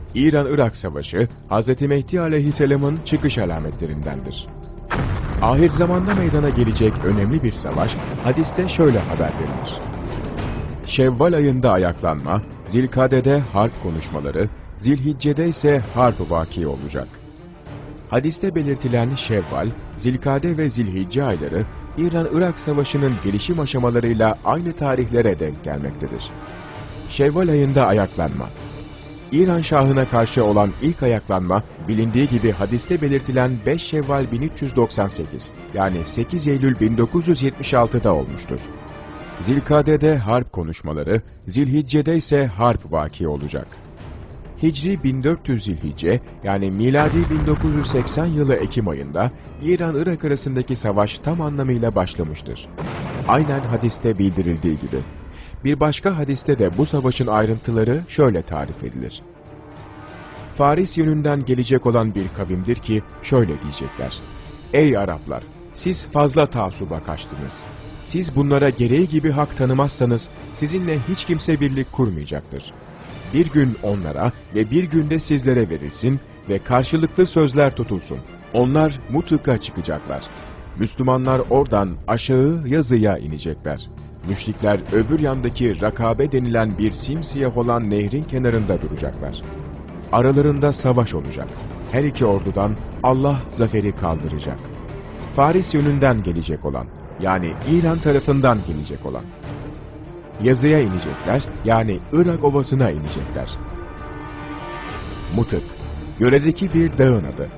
İran-Irak Savaşı, Hz. Mehdi Aleyhisselam'ın çıkış alametlerindendir. Ahir zamanda meydana gelecek önemli bir savaş, hadiste şöyle haber verilir. Şevval ayında ayaklanma, Zilkade'de harp konuşmaları, Zilhicce'de ise harp vaki olacak. Hadiste belirtilen Şevval, Zilkade ve Zilhicce ayları, İran-Irak Savaşı'nın gelişim aşamalarıyla aynı tarihlere denk gelmektedir. Şevval ayında ayaklanma. İran Şahı'na karşı olan ilk ayaklanma, bilindiği gibi hadiste belirtilen 5 Şevval 1398, yani 8 Eylül 1976'da olmuştur. Zilkade'de harp konuşmaları, Zilhicce'de ise harp vaki olacak. Hicri 1400 Zilhicce, yani miladi 1980 yılı Ekim ayında İran-Irak arasındaki savaş tam anlamıyla başlamıştır. Aynen hadiste bildirildiği gibi. Bir başka hadiste de bu savaşın ayrıntıları şöyle tarif edilir. Faris yönünden gelecek olan bir kavimdir ki şöyle diyecekler. Ey Araplar! Siz fazla taassuba kaçtınız. Siz bunlara gereği gibi hak tanımazsanız sizinle hiç kimse birlik kurmayacaktır. Bir gün onlara ve bir günde sizlere verilsin ve karşılıklı sözler tutulsun. Onlar Mutuk'a çıkacaklar. Müslümanlar oradan aşağı Yazı'ya inecekler. Müşrikler öbür yandaki Rakabe denilen bir simsiyah olan nehrin kenarında duracaklar. Aralarında savaş olacak. Her iki ordudan Allah zaferi kaldıracak. Faris yönünden gelecek olan, yani İran tarafından gelecek olan. Yazıya inecekler, yani Irak Ovası'na inecekler. Mutuk, yöredeki bir dağın adı.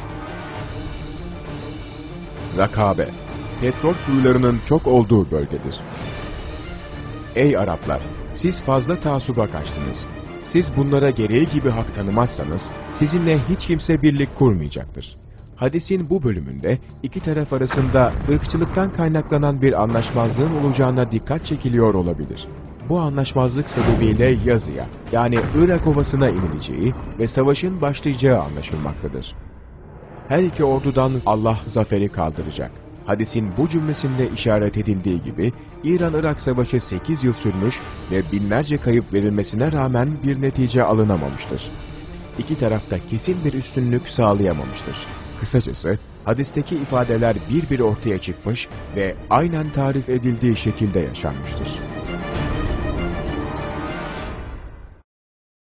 Rakabe, petrol kuyularının çok olduğu bölgedir. Ey Araplar! Siz fazla taassuba kaçtınız. Siz bunlara gereği gibi hak tanımazsanız, sizinle hiç kimse birlik kurmayacaktır. Hadisin bu bölümünde iki taraf arasında ırkçılıktan kaynaklanan bir anlaşmazlığın olacağına dikkat çekiliyor olabilir. Bu anlaşmazlık sebebiyle Yazı'ya, yani Irak Ovası'na inileceği ve savaşın başlayacağı anlaşılmaktadır. Her iki ordudan Allah zaferi kaldıracak. Hadisin bu cümlesinde işaret edildiği gibi İran-Irak Savaşı 8 yıl sürmüş ve binlerce kayıp verilmesine rağmen bir netice alınamamıştır. İki tarafta kesin bir üstünlük sağlayamamıştır. Kısacası hadisteki ifadeler bir bir ortaya çıkmış ve aynen tarif edildiği şekilde yaşanmıştır.